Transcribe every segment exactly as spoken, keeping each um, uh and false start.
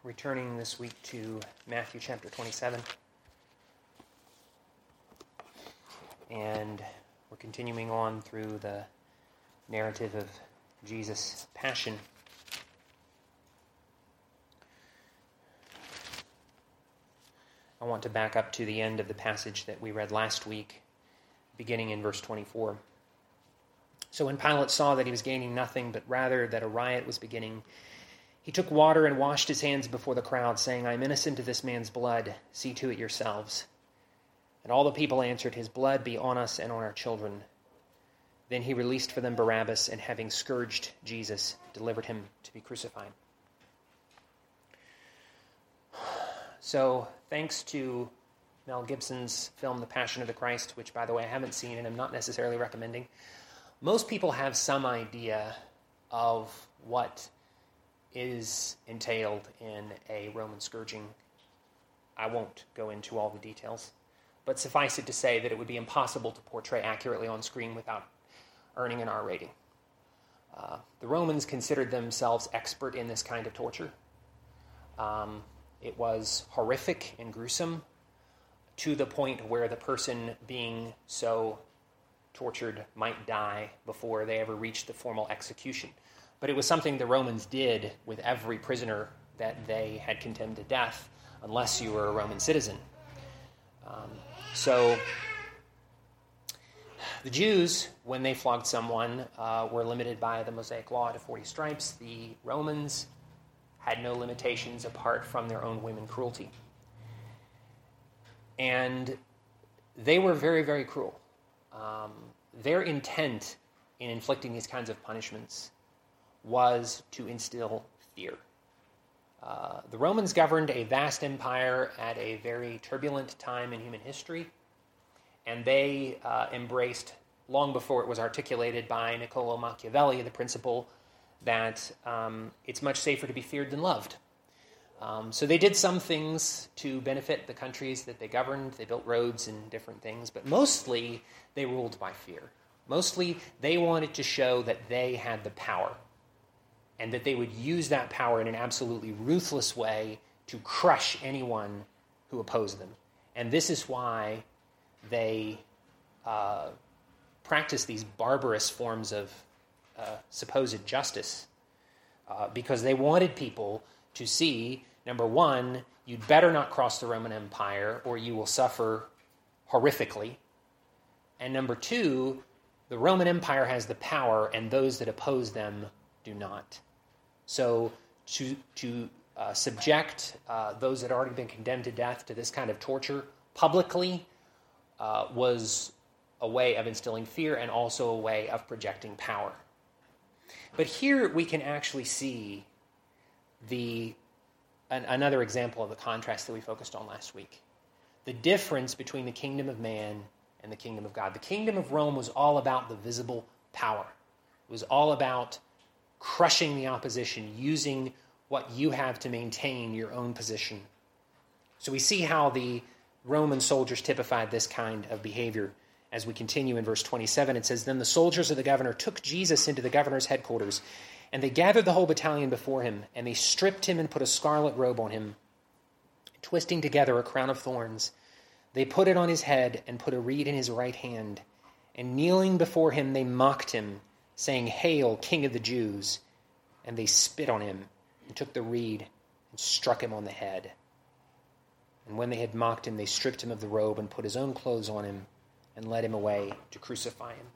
returning this week to Matthew chapter twenty-seven. And we're continuing on through the narrative of Jesus' passion. I want to back up to the end of the passage that we read last week, beginning in verse twenty-four. So when Pilate saw that he was gaining nothing, but rather that a riot was beginning, he took water and washed his hands before the crowd, saying, I am innocent of this man's blood. See to it yourselves. And all the people answered, His blood be on us and on our children. Then he released for them Barabbas, and having scourged Jesus, delivered him to be crucified. So, thanks to Mel Gibson's film, The Passion of the Christ, which, by the way, I haven't seen and I'm not necessarily recommending, most people have some idea of what is entailed in a Roman scourging. I won't go into all the details, but suffice it to say that it would be impossible to portray accurately on screen without earning an R rating. Uh, the Romans considered themselves expert in this kind of torture. Um, it was horrific and gruesome to the point where the person being so tortured might die before they ever reached the formal execution. But it was something the Romans did with every prisoner that they had condemned to death, unless you were a Roman citizen. Um, so the Jews, when they flogged someone, uh, were limited by the Mosaic law to forty stripes. The Romans had no limitations apart from their own women cruelty. And they were very, very cruel. Um, their intent in inflicting these kinds of punishments was to instill fear. Uh, the Romans governed a vast empire at a very turbulent time in human history, and they uh, embraced, long before it was articulated by Niccolo Machiavelli, the principle that um, it's much safer to be feared than loved. Um, so they did some things to benefit the countries that they governed. They built roads and different things, but mostly they ruled by fear. Mostly they wanted to show that they had the power and that they would use that power in an absolutely ruthless way to crush anyone who opposed them. And this is why they uh, practiced these barbarous forms of uh, supposed justice, uh, because they wanted people to see, number one, you'd better not cross the Roman Empire or you will suffer horrifically. And number two, the Roman Empire has the power and those that oppose them do not. So to, to uh, subject uh, those that had already been condemned to death to this kind of torture publicly uh, was a way of instilling fear and also a way of projecting power. But here we can actually see the an, another example of the contrast that we focused on last week. The difference between the kingdom of man and the kingdom of God. The kingdom of Rome was all about the visible power. It was all about crushing the opposition, using what you have to maintain your own position. So we see how the Roman soldiers typified this kind of behavior. As we continue in verse twenty-seven, it says, Then the soldiers of the governor took Jesus into the governor's headquarters, and they gathered the whole battalion before him, and they stripped him and put a scarlet robe on him. Twisting together a crown of thorns, they put it on his head and put a reed in his right hand. And kneeling before him, they mocked him, saying, Hail, King of the Jews! And they spit on him and took the reed and struck him on the head. And when they had mocked him, they stripped him of the robe and put his own clothes on him and led him away to crucify him.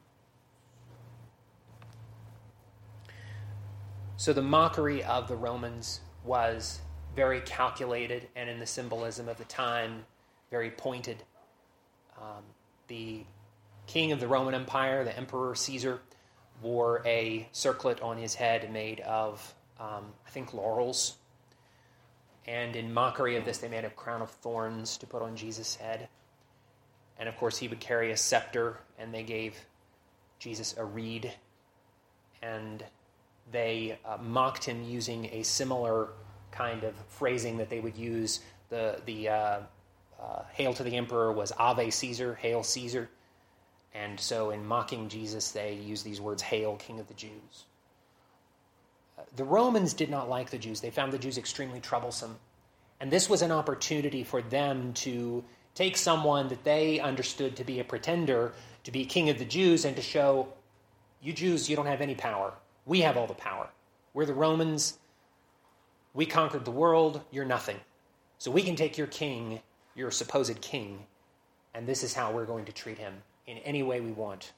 So the mockery of the Romans was very calculated and, in the symbolism of the time, very pointed. Um, the king of the Roman Empire, the Emperor Caesar, wore a circlet on his head made of, um, I think, laurels. And in mockery of this, they made a crown of thorns to put on Jesus' head. And of course, he would carry a scepter, and they gave Jesus a reed. And they uh, mocked him using a similar kind of phrasing that they would use. The, the uh, uh, hail to the emperor was Ave Caesar, hail Caesar. And so in mocking Jesus, they use these words, Hail, King of the Jews. The Romans did not like the Jews. They found the Jews extremely troublesome. And this was an opportunity for them to take someone that they understood to be a pretender, to be king of the Jews, and to show, you Jews, you don't have any power. We have all the power. We're the Romans. We conquered the world. You're nothing. So we can take your king, your supposed king, and this is how we're going to treat him in any way we want.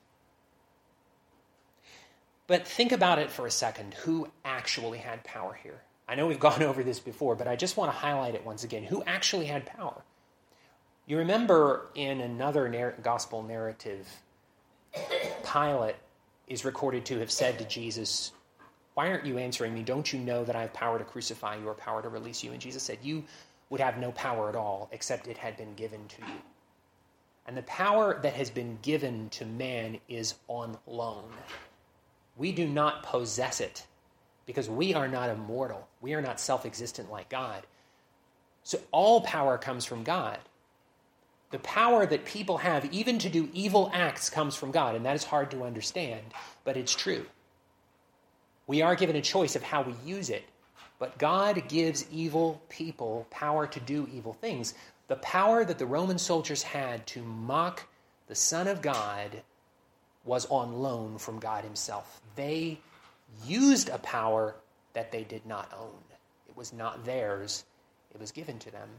But think about it for a second. Who actually had power here? I know we've gone over this before, but I just want to highlight it once again. Who actually had power? You remember in another narr- gospel narrative, Pilate is recorded to have said to Jesus, why aren't you answering me? Don't you know that I have power to crucify you or power to release you? And Jesus said, you would have no power at all except it had been given to you. And the power that has been given to man is on loan. We do not possess it because we are not immortal. We are not self-existent like God. So all power comes from God. The power that people have, even to do evil acts, comes from God, and that is hard to understand, but it's true. We are given a choice of how we use it, but God gives evil people power to do evil things. The power that the Roman soldiers had to mock the Son of God was on loan from God himself. They used a power that they did not own. It was not theirs. It was given to them.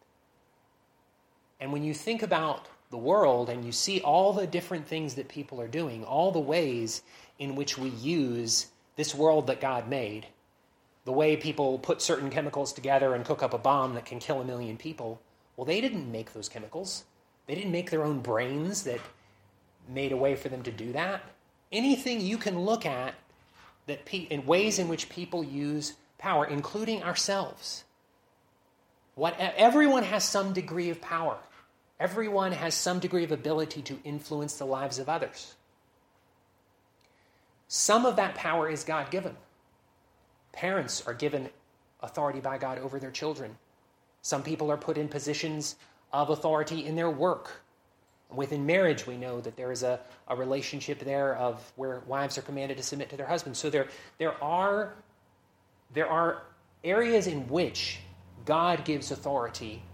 And when you think about the world and you see all the different things that people are doing, all the ways in which we use this world that God made, the way people put certain chemicals together and cook up a bomb that can kill a million people, well, they didn't make those chemicals. They didn't make their own brains that made a way for them to do that. Anything you can look at that pe- in ways in which people use power, including ourselves. What, everyone has some degree of power. Everyone has some degree of ability to influence the lives of others. Some of that power is God-given. Parents are given authority by God over their children. Some people are put in positions of authority in their work. Within marriage, we know that there is a, a relationship there of where wives are commanded to submit to their husbands. So there, there are, there are areas in which God gives authority.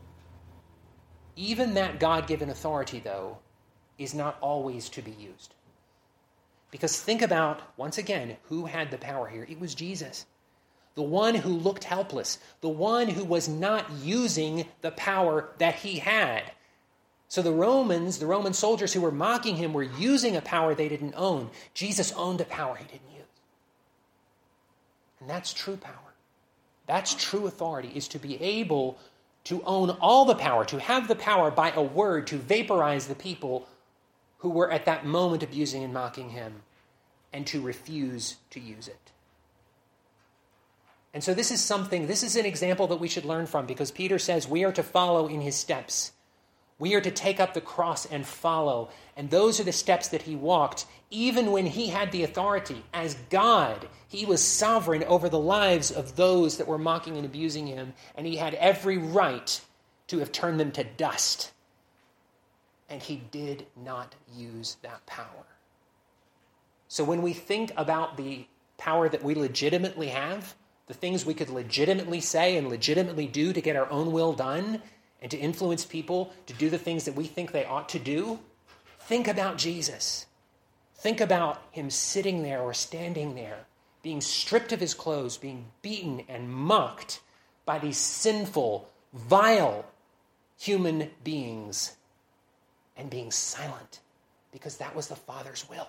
Even that God-given authority, though, is not always to be used. Because think about, once again, who had the power here? It was Jesus. The one who looked helpless. The one who was not using the power that he had. So the Romans, the Roman soldiers who were mocking him were using a power they didn't own. Jesus owned a power he didn't use. And that's true power. That's true authority, is to be able to own all the power, to have the power by a word to vaporize the people who were at that moment abusing and mocking him, and to refuse to use it. And so this is something, this is an example that we should learn from, because Peter says we are to follow in his steps. We are to take up the cross and follow. And those are the steps that he walked, even when he had the authority. As God, he was sovereign over the lives of those that were mocking and abusing him, and he had every right to have turned them to dust. And he did not use that power. So when we think about the power that we legitimately have, the things we could legitimately say and legitimately do to get our own will done, and to influence people to do the things that we think they ought to do, think about Jesus. Think about him sitting there or standing there, being stripped of his clothes, being beaten and mocked by these sinful, vile human beings, and being silent because that was the Father's will.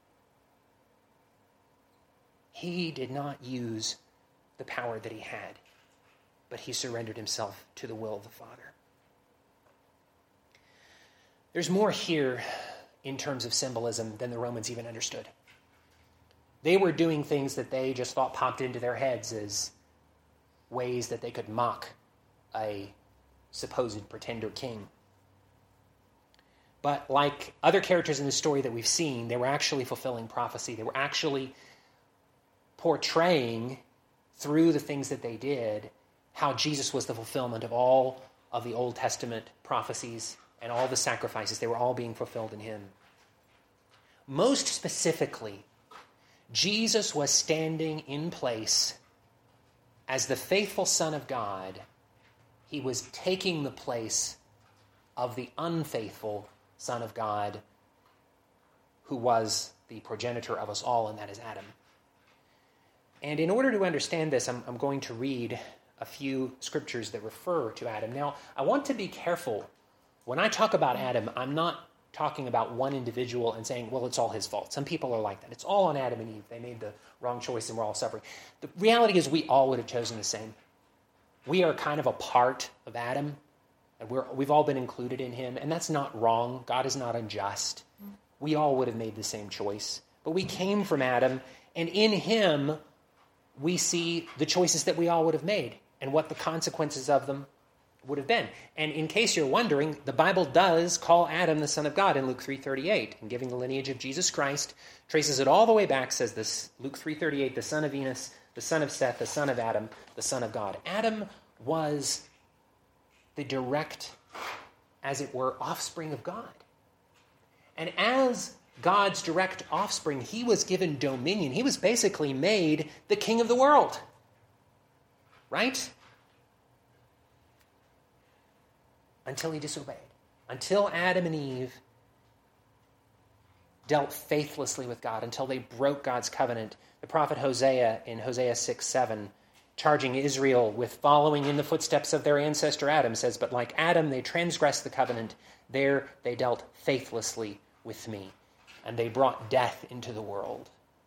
He did not use the power that he had, but he surrendered himself to the will of the Father. There's more here in terms of symbolism than the Romans even understood. They were doing things that they just thought popped into their heads as ways that they could mock a supposed pretender king. But like other characters in the story that we've seen, they were actually fulfilling prophecy. They were actually portraying through the things that they did how Jesus was the fulfillment of all of the Old Testament prophecies and all the sacrifices. They were all being fulfilled in him. Most specifically, Jesus was standing in place as the faithful Son of God. He was taking the place of the unfaithful Son of God, who was the progenitor of us all, and that is Adam. And in order to understand this, I'm, I'm going to read a few scriptures that refer to Adam. Now, I want to be careful. When I talk about Adam, I'm not talking about one individual and saying, well, it's all his fault. Some people are like that. It's all on Adam and Eve. They made the wrong choice and we're all suffering. The reality is we all would have chosen the same. We are kind of a part of Adam, and we're, we've all been included in him, and that's not wrong. God is not unjust. We all would have made the same choice. But we came from Adam, and in him, we see the choices that we all would have made and what the consequences of them would have been. And in case you're wondering, the Bible does call Adam the Son of God in Luke three thirty-eight, and giving the lineage of Jesus Christ, traces it all the way back, says this, Luke three thirty-eight, the son of Enos, the son of Seth, the son of Adam, the son of God. Adam was the direct, as it were, offspring of God. And as God's direct offspring, he was given dominion. He was basically made the king of the world. Right? Until he disobeyed. Until Adam and Eve dealt faithlessly with God, until they broke God's covenant. The prophet Hosea in Hosea six seven, charging Israel with following in the footsteps of their ancestor Adam, says, but like Adam, they transgressed the covenant. There they dealt faithlessly with me, and they brought death into the world.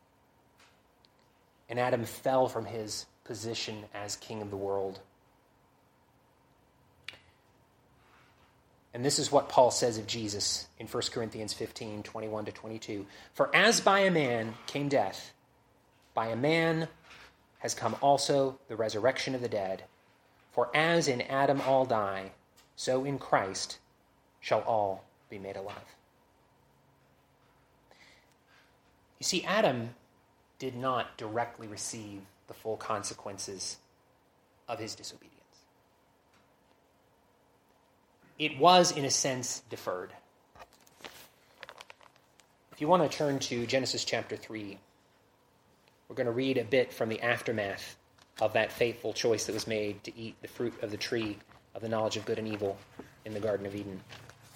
And Adam fell from his position as king of the world. And this is what Paul says of Jesus in First Corinthians fifteen, twenty-one to twenty-two. For as by a man came death, by a man has come also the resurrection of the dead. For as in Adam all die, so in Christ shall all be made alive. You see, Adam did not directly receive the full consequences of his disobedience. It was, in a sense, deferred. If you want to turn to Genesis chapter three, we're going to read a bit from the aftermath of that fateful choice that was made to eat the fruit of the tree of the knowledge of good and evil in the Garden of Eden.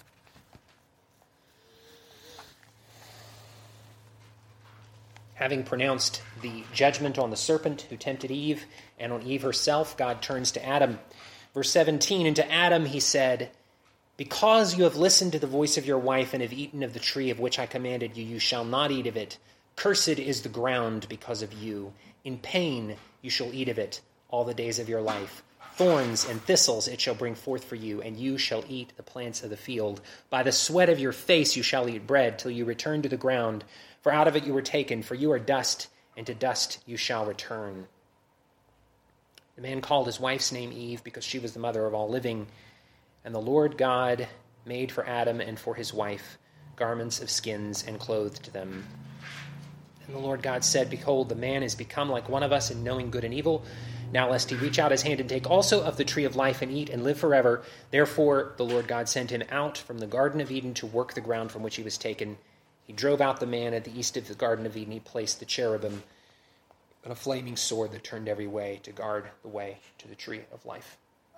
Having pronounced the judgment on the serpent who tempted Eve and on Eve herself, God turns to Adam. Verse seventeen, and to Adam he said, because you have listened to the voice of your wife and have eaten of the tree of which I commanded you, you shall not eat of it. Cursed is the ground because of you. In pain you shall eat of it all the days of your life. Thorns and thistles it shall bring forth for you, and you shall eat the plants of the field. By the sweat of your face you shall eat bread till you return to the ground. For out of it you were taken, for you are dust, and to dust you shall return. The man called his wife's name Eve, because she was the mother of all living. And the Lord God made for Adam and for his wife garments of skins and clothed them. And the Lord God said, behold, the man is become like one of us in knowing good and evil. Now lest he reach out his hand and take also of the tree of life and eat and live forever. Therefore the Lord God sent him out from the Garden of Eden to work the ground from which he was taken. He drove out the man at the east of the Garden of Eden. He placed the cherubim on a flaming sword that turned every way to guard the way to the tree of life.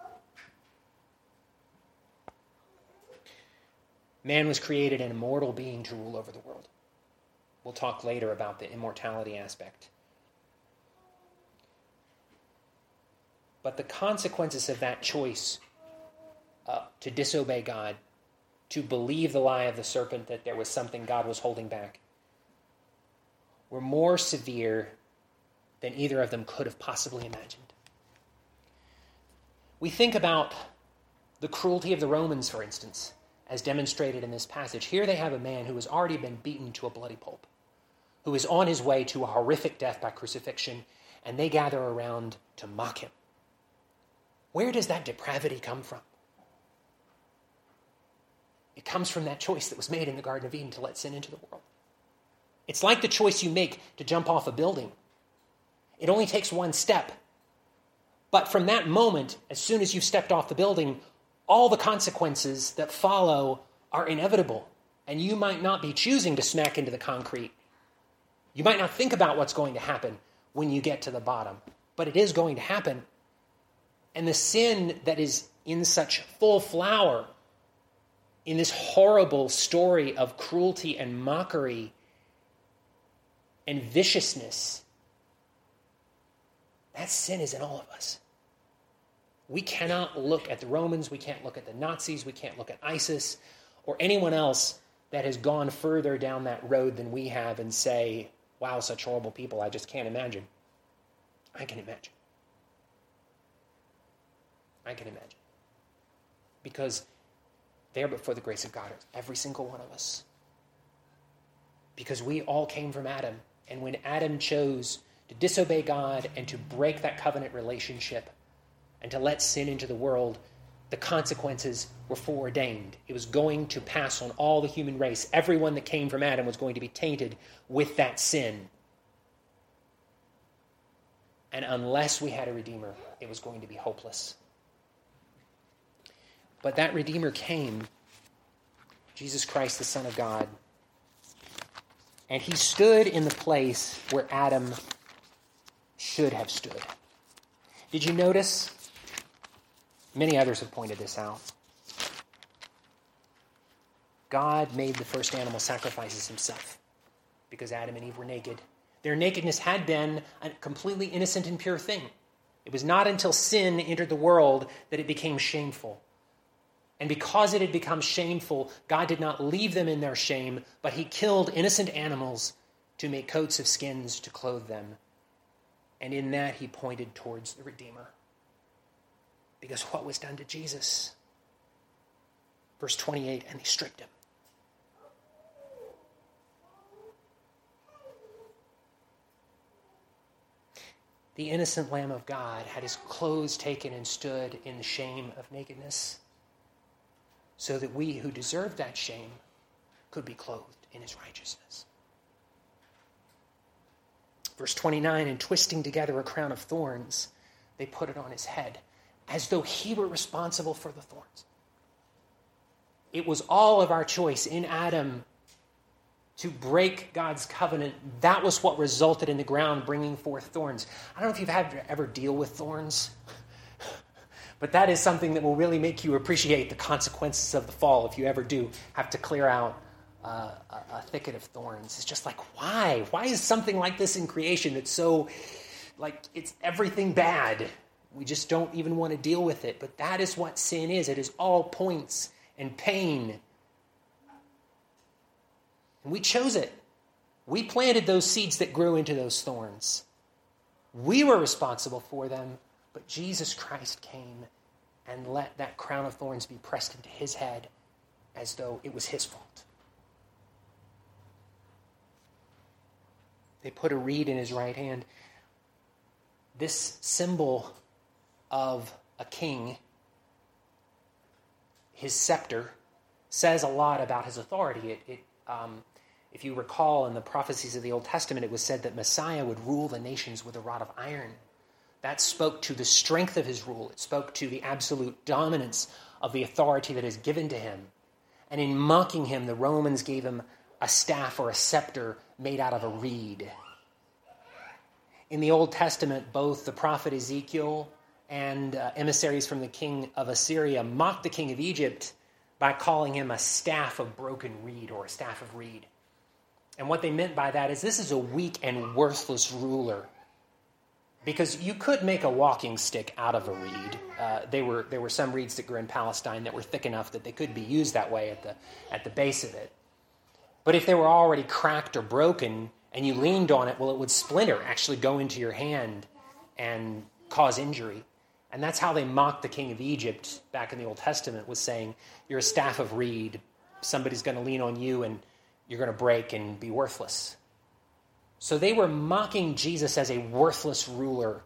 Man was created an immortal being to rule over the world. We'll talk later about the immortality aspect. But the consequences of that choice uh, to disobey God, to believe the lie of the serpent that there was something God was holding back, were more severe than either of them could have possibly imagined. We think about the cruelty of the Romans, for instance, as demonstrated in this passage. Here they have a man who has already been beaten to a bloody pulp, who is on his way to a horrific death by crucifixion, and they gather around to mock him. Where does that depravity come from? It comes from that choice that was made in the Garden of Eden to let sin into the world. It's like the choice you make to jump off a building. It only takes one step. But from that moment, as soon as you've stepped off the building, all the consequences that follow are inevitable. And you might not be choosing to smack into the concrete, You might not think about what's going to happen when you get to the bottom, but it is going to happen. And the sin that is in such full flower in this horrible story of cruelty and mockery and viciousness, that sin is in all of us. We cannot look at the Romans, we can't look at the Nazis, we can't look at ISIS or anyone else that has gone further down that road than we have and say, wow, such horrible people, I just can't imagine. I can imagine. I can imagine. Because there but for the grace of God, every single one of us. Because we all came from Adam. And when Adam chose to disobey God and to break that covenant relationship and to let sin into the world, the consequences were foreordained. It was going to pass on all the human race. Everyone that came from Adam was going to be tainted with that sin. And unless we had a Redeemer, it was going to be hopeless. But that Redeemer came, Jesus Christ, the Son of God, and he stood in the place where Adam should have stood. Did you notice? Many others have pointed this out. God made the first animal sacrifices himself because Adam and Eve were naked. Their nakedness had been a completely innocent and pure thing. It was not until sin entered the world that it became shameful. And because it had become shameful, God did not leave them in their shame, but he killed innocent animals to make coats of skins to clothe them. And in that he pointed towards the Redeemer. Because what was done to Jesus? Verse twenty-eight, and they stripped him. The innocent Lamb of God had his clothes taken and stood in the shame of nakedness, so that we who deserved that shame could be clothed in his righteousness. Verse twenty-nine, and twisting together a crown of thorns, they put it on his head, as though he were responsible for the thorns. It was all of our choice in Adam to break God's covenant. That was what resulted in the ground bringing forth thorns. I don't know if you've had to ever deal with thorns, but that is something that will really make you appreciate the consequences of the fall if you ever do have to clear out uh, a, a thicket of thorns. It's just like, why? Why is something like this in creation that's so, like, it's everything bad? We just don't even want to deal with it. But that is what sin is. It is all points and pain. And we chose it. We planted those seeds that grew into those thorns. We were responsible for them, but Jesus Christ came and let that crown of thorns be pressed into his head as though it was his fault. They put a reed in his right hand. This symbol of a king, his scepter, says a lot about his authority. It, it, um, if you recall in the prophecies of the Old Testament, it was said that Messiah would rule the nations with a rod of iron. That spoke to the strength of his rule. It spoke to the absolute dominance of the authority that is given to him. And in mocking him, the Romans gave him a staff or a scepter made out of a reed. In the Old Testament, both the prophet Ezekiel and uh, emissaries from the king of Assyria mocked the king of Egypt by calling him a staff of broken reed or a staff of reed. And what they meant by that is this is a weak and worthless ruler. Because you could make a walking stick out of a reed. Uh, they were, there were some reeds that grew in Palestine that were thick enough that they could be used that way at the, at the base of it. But if they were already cracked or broken and you leaned on it, well, it would splinter, actually go into your hand and cause injury. And that's how they mocked the king of Egypt back in the Old Testament, was saying, you're a staff of reed. Somebody's going to lean on you and you're going to break and be worthless. So they were mocking Jesus as a worthless ruler.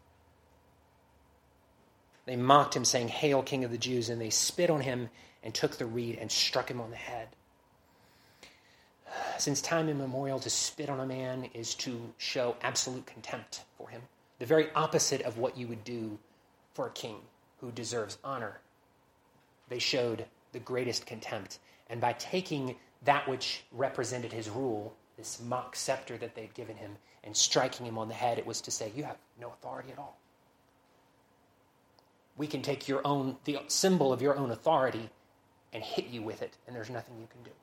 They mocked him, saying, "Hail, King of the Jews," and they spit on him and took the reed and struck him on the head. Since time immemorial, to spit on a man is to show absolute contempt for him, the very opposite of what you would do for a king who deserves honor. They showed the greatest contempt, and by taking that which represented his rule, this mock scepter that they'd given him, and striking him on the head, it was to say, you have no authority at all. We can take your own, the symbol of your own authority and hit you with it, and there's nothing you can do.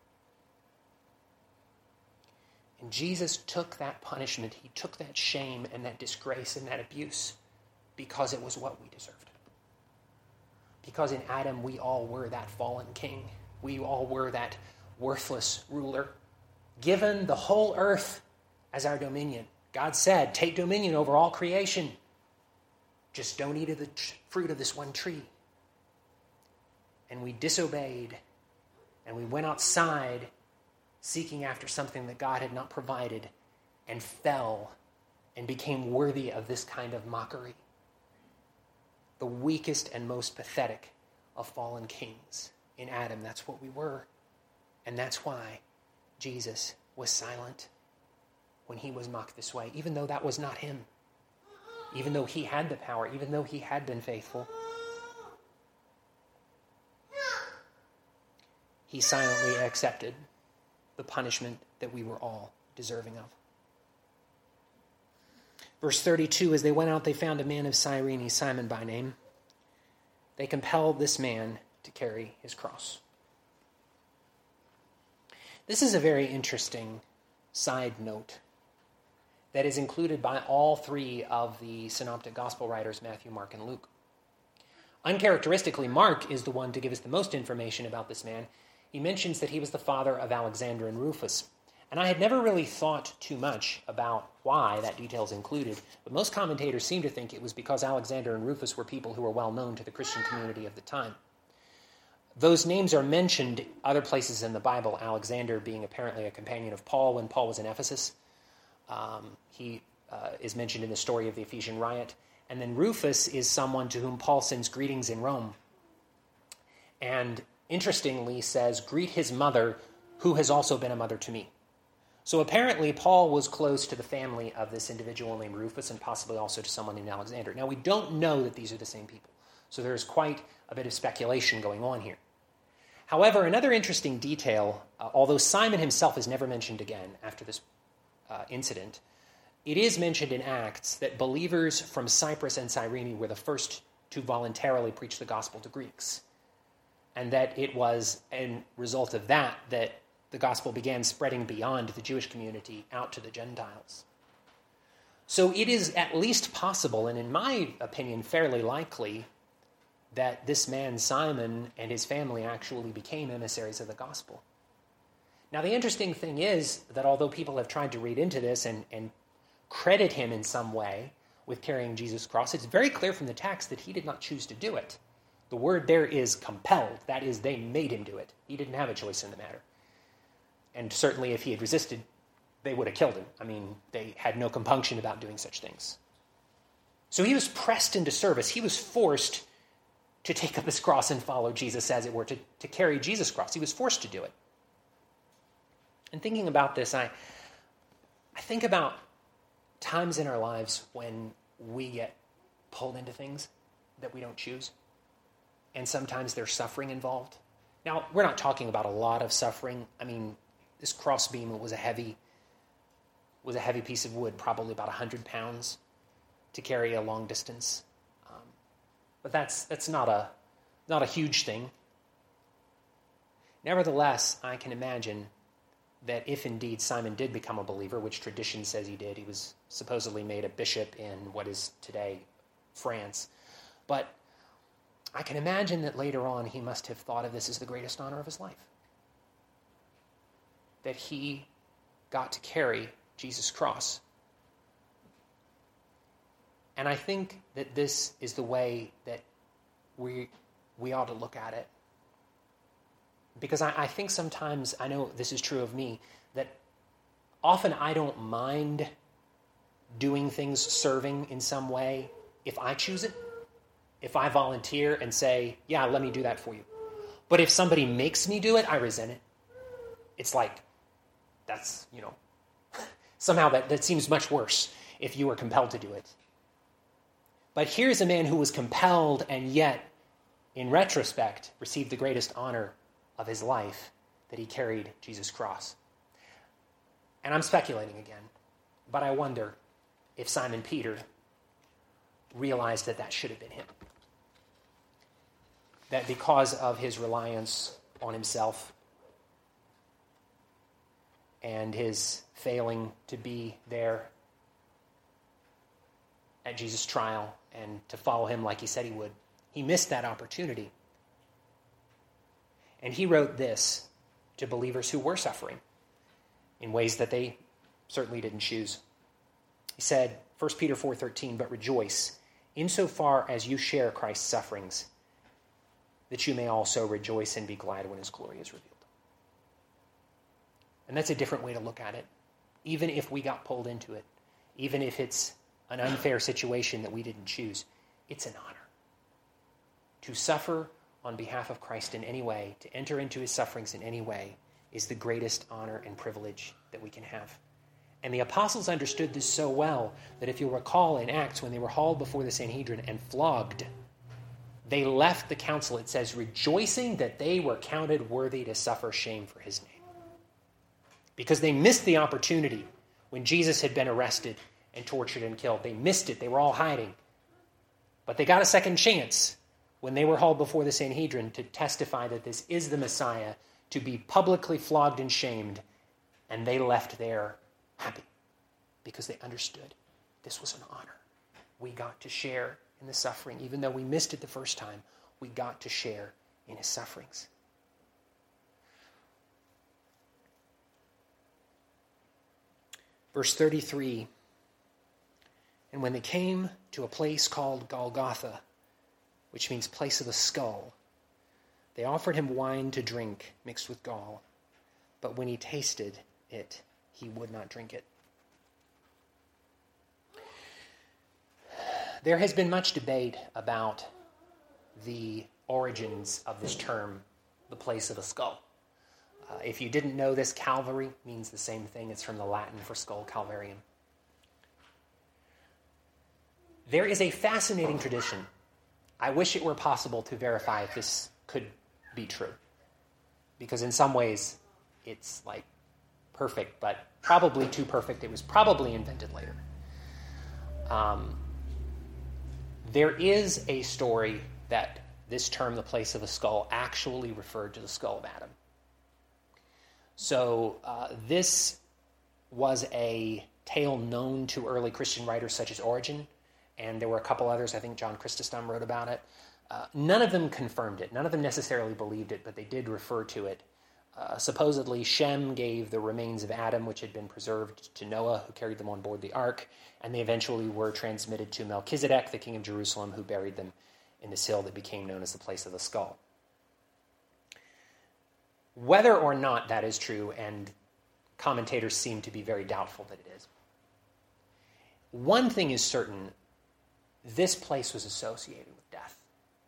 And Jesus took that punishment, he took that shame and that disgrace and that abuse because it was what we deserved. Because in Adam we all were that fallen king. We all were that worthless ruler, given the whole earth as our dominion. God said, take dominion over all creation. Just don't eat of the fruit of this one tree. And we disobeyed, and we went outside seeking after something that God had not provided, and fell and became worthy of this kind of mockery. The weakest and most pathetic of fallen kings. In Adam, that's what we were. And that's why Jesus was silent when he was mocked this way, even though that was not him. Even though he had the power, even though he had been faithful. He silently accepted the punishment that we were all deserving of. Verse thirty-two, as they went out, they found a man of Cyrene, Simon by name. They compelled this man to carry his cross. This is a very interesting side note that is included by all three of the synoptic gospel writers, Matthew, Mark, and Luke. Uncharacteristically, Mark is the one to give us the most information about this man. He mentions that he was the father of Alexander and Rufus. And I had never really thought too much about why that detail is included, but most commentators seem to think it was because Alexander and Rufus were people who were well known to the Christian community of the time. Those names are mentioned other places in the Bible, Alexander being apparently a companion of Paul when Paul was in Ephesus. Um, he uh, is mentioned in the story of the Ephesian riot. And then Rufus is someone to whom Paul sends greetings in Rome. And interestingly says, greet his mother, who has also been a mother to me. So apparently Paul was close to the family of this individual named Rufus and possibly also to someone named Alexander. Now we don't know that these are the same people. So there's quite a bit of speculation going on here. However, another interesting detail, uh, although Simon himself is never mentioned again after this uh, incident, it is mentioned in Acts that believers from Cyprus and Cyrene were the first to voluntarily preach the gospel to Greeks. And that it was a result of that that the gospel began spreading beyond the Jewish community out to the Gentiles. So it is at least possible, and in my opinion fairly likely, that this man Simon and his family actually became emissaries of the gospel. Now the interesting thing is that although people have tried to read into this and, and credit him in some way with carrying Jesus' cross, it's very clear from the text that he did not choose to do it. The word there is compelled. That is, they made him do it. He didn't have a choice in the matter. And certainly if he had resisted, they would have killed him. I mean, they had no compunction about doing such things. So he was pressed into service. He was forced to take up his cross and follow Jesus, as it were, to, to carry Jesus' cross. He was forced to do it. And thinking about this, I, I think about times in our lives when we get pulled into things that we don't choose. And sometimes there's suffering involved. Now, we're not talking about a lot of suffering. I mean, this crossbeam was a heavy, was a heavy piece of wood, probably about one hundred pounds, to carry a long distance. Um, but that's that's not a not a huge thing. Nevertheless, I can imagine that if indeed Simon did become a believer, which tradition says he did, he was supposedly made a bishop in what is today France. But I can imagine that later on he must have thought of this as the greatest honor of his life. That he got to carry Jesus' cross. And I think that this is the way that we we ought to look at it. Because I, I think sometimes, I know this is true of me, that often I don't mind doing things, serving in some way, if I choose it. If I volunteer and say, yeah, let me do that for you. But if somebody makes me do it, I resent it. It's like, that's, you know, somehow that, that seems much worse if you were compelled to do it. But here's a man who was compelled and yet, in retrospect, received the greatest honor of his life, that he carried Jesus' cross. And I'm speculating again, but I wonder if Simon Peter realized that that should have been him. That because of his reliance on himself and his failing to be there at Jesus' trial and to follow him like he said he would, he missed that opportunity. And he wrote this to believers who were suffering in ways that they certainly didn't choose. He said, First Peter four thirteen, but rejoice insofar as you share Christ's sufferings, that you may also rejoice and be glad when his glory is revealed. And that's a different way to look at it. Even if we got pulled into it, even if it's an unfair situation that we didn't choose, it's an honor. To suffer on behalf of Christ in any way, to enter into his sufferings in any way, is the greatest honor and privilege that we can have. And the apostles understood this so well that if you'll recall in Acts, when they were hauled before the Sanhedrin and flogged, they left the council, it says, rejoicing that they were counted worthy to suffer shame for his name. Because they missed the opportunity when Jesus had been arrested and tortured and killed. They missed it. They were all hiding. But they got a second chance when they were hauled before the Sanhedrin to testify that this is the Messiah, to be publicly flogged and shamed, and they left there happy because they understood this was an honor. We got to share in the suffering. Even though we missed it the first time, we got to share in his sufferings. Verse thirty-three, and when they came to a place called Golgotha, which means place of the skull, they offered him wine to drink mixed with gall, but when he tasted it, he would not drink it. There has been much debate about the origins of this term, the place of the skull. Uh, if you didn't know this, Calvary means the same thing. It's from the Latin for skull, Calvarium. There is a fascinating tradition. I wish it were possible to verify if this could be true, because in some ways it's like perfect, but probably too perfect. It was probably invented later. Um, there is a story that this term, the place of the skull, actually referred to the skull of Adam. So uh, this was a tale known to early Christian writers such as Origen, and there were a couple others. I think John Chrysostom wrote about it. Uh, none of them confirmed it. None of them necessarily believed it, but they did refer to it. Uh, supposedly, Shem gave the remains of Adam, which had been preserved, to Noah, who carried them on board the ark, and they eventually were transmitted to Melchizedek, the king of Jerusalem, who buried them in this hill that became known as the place of the skull. Whether or not that is true, and commentators seem to be very doubtful that it is, one thing is certain: this place was associated with death.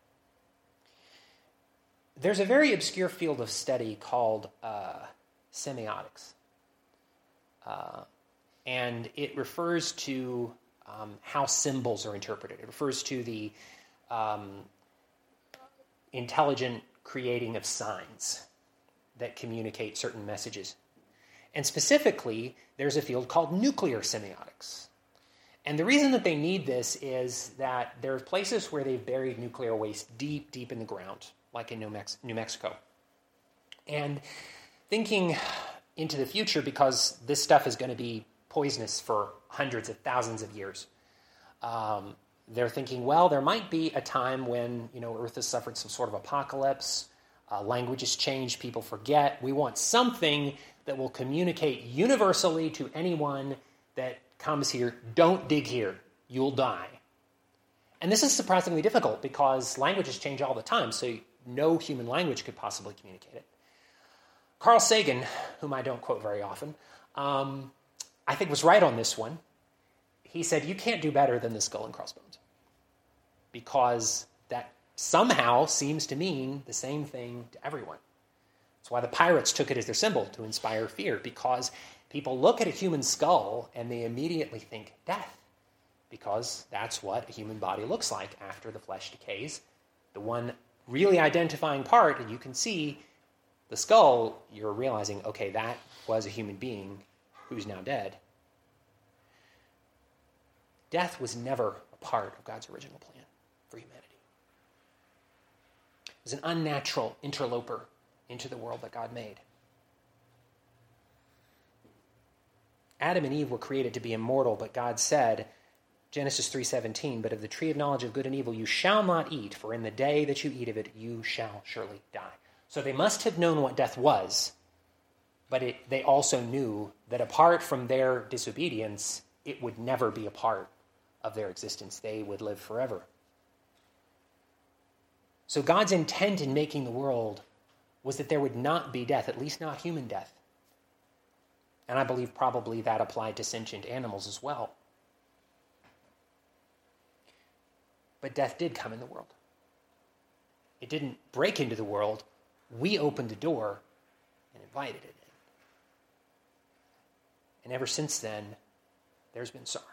There's a very obscure field of study called uh, semiotics, uh, and it refers to um, how symbols are interpreted. It refers to the um, intelligent creating of signs that communicate certain messages. And specifically, there's a field called nuclear semiotics. And the reason that they need this is that there are places where they've buried nuclear waste deep, deep in the ground, like in New, Mex- New Mexico. And thinking into the future, because this stuff is going to be poisonous for hundreds of thousands of years, um, they're thinking, well, there might be a time when, you know, Earth has suffered some sort of apocalypse, uh, languages change, people forget. We want something that will communicate universally to anyone that comes here: don't dig here, you'll die. And this is surprisingly difficult because languages change all the time, so no human language could possibly communicate it. Carl Sagan, whom I don't quote very often, um, I think was right on this one. He said, you can't do better than the skull and crossbones, because that somehow seems to mean the same thing to everyone. That's why the pirates took it as their symbol, to inspire fear, because people look at a human skull and they immediately think death, because that's what a human body looks like after the flesh decays. The one really identifying part, and you can see the skull, you're realizing, okay, that was a human being who's now dead. Death was never a part of God's original plan for humanity. It was an unnatural interloper into the world that God made. Adam and Eve were created to be immortal, but God said, Genesis three seventeen, but of the tree of knowledge of good and evil you shall not eat, for in the day that you eat of it you shall surely die. So they must have known what death was, but it, they also knew that apart from their disobedience, it would never be a part of their existence. They would live forever. So God's intent in making the world was that there would not be death, at least not human death. And I believe probably that applied to sentient animals as well. But death did come in the world. It didn't break into the world. We opened the door and invited it in. And ever since then, there's been sorrow.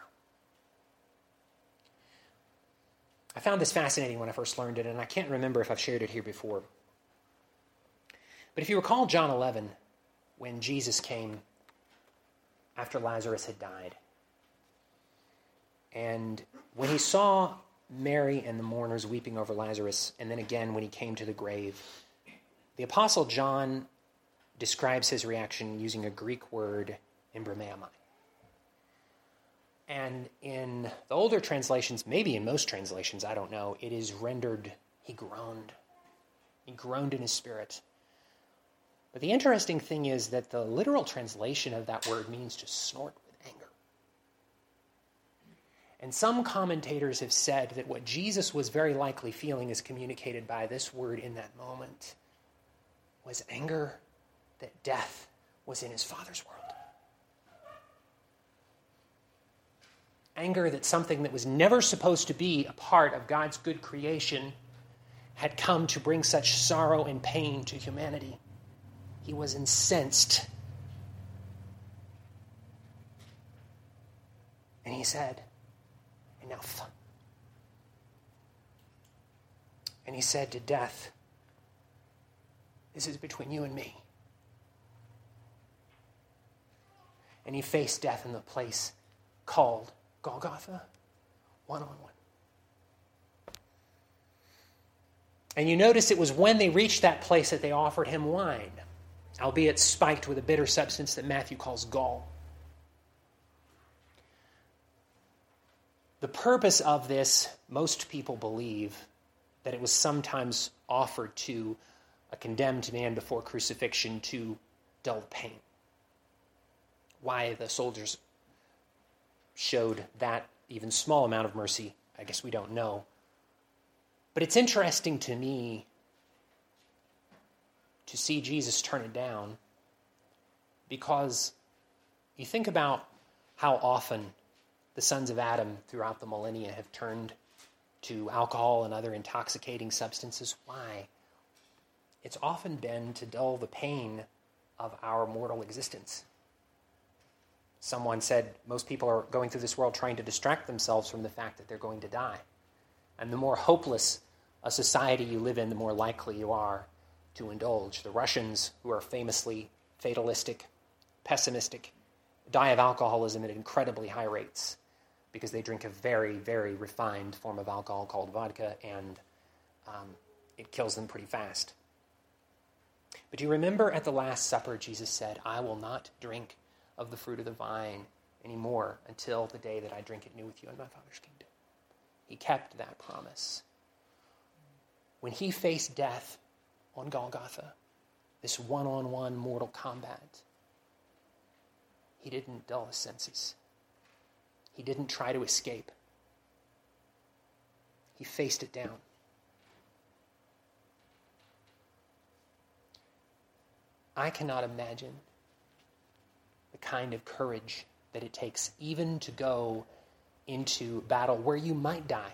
I found this fascinating when I first learned it, and I can't remember if I've shared it here before. But if you recall John eleven, when Jesus came after Lazarus had died, and when he saw Mary and the mourners weeping over Lazarus, and then again when he came to the grave, the Apostle John describes his reaction using a Greek word, embrimaomai. And in the older translations, maybe in most translations, I don't know, it is rendered, he groaned. He groaned in his spirit. But the interesting thing is that the literal translation of that word means to snort with anger. And some commentators have said that what Jesus was very likely feeling as communicated by this word in that moment was anger that death was in his Father's world. Anger that something that was never supposed to be a part of God's good creation had come to bring such sorrow and pain to humanity. He was incensed. And he said, enough. And he said to death, this is between you and me. And he faced death in the place called Golgotha, one-on-one. And you notice it was when they reached that place that they offered him wine, albeit spiked with a bitter substance that Matthew calls gall. The purpose of this, most people believe that it was sometimes offered to a condemned man before crucifixion to dull pain. Why the soldiers showed that even small amount of mercy, I guess we don't know. But it's interesting to me to see Jesus turn it down, because you think about how often the sons of Adam throughout the millennia have turned to alcohol and other intoxicating substances. Why? It's often been to dull the pain of our mortal existence. Someone said most people are going through this world trying to distract themselves from the fact that they're going to die. And the more hopeless a society you live in, the more likely you are to indulge. The Russians, who are famously fatalistic, pessimistic, die of alcoholism at incredibly high rates because they drink a very, very refined form of alcohol called vodka, and um, it kills them pretty fast. But do you remember at the Last Supper, Jesus said, I will not drink of the fruit of the vine anymore until the day that I drink it new with you in my Father's kingdom. He kept that promise. When he faced death on Golgotha, this one-on-one mortal combat, he didn't dull his senses. He didn't try to escape. He faced it down. I cannot imagine the kind of courage that it takes even to go into battle where you might die.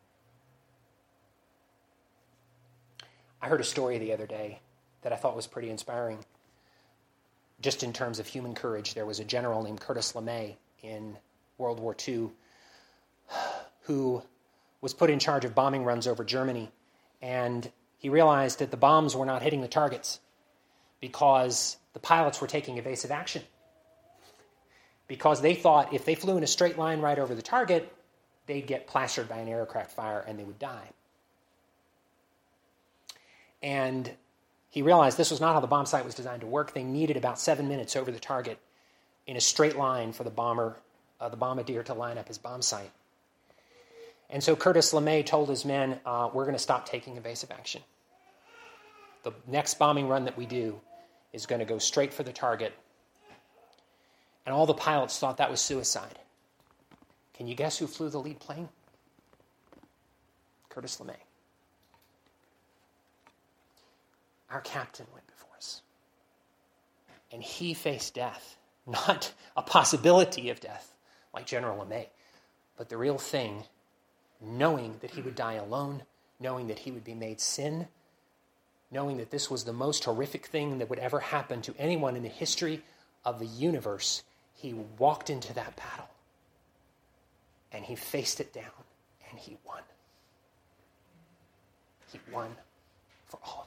I heard a story the other day that I thought was pretty inspiring. Just in terms of human courage, there was a general named Curtis LeMay in World War Two who was put in charge of bombing runs over Germany, and he realized that the bombs were not hitting the targets because the pilots were taking evasive action. because they thought if they flew in a straight line right over the target, they'd get plastered by an aircraft fire and they would die. And he realized this was not how the bomb sight was designed to work. They needed about seven minutes over the target in a straight line for the bomber, uh, the bombardier to line up his bomb sight. And so Curtis LeMay told his men, uh, we're going to stop taking evasive action. The next bombing run that we do is going to go straight for the target. And all the pilots thought that was suicide. Can you guess who flew the lead plane? Curtis LeMay. Our captain went before us. And he faced death. Not a possibility of death, like General LeMay, but the real thing, knowing that he would die alone, knowing that he would be made sin, knowing that this was the most horrific thing that would ever happen to anyone in the history of the universe. He walked into that battle, and he faced it down, and he won. He won for all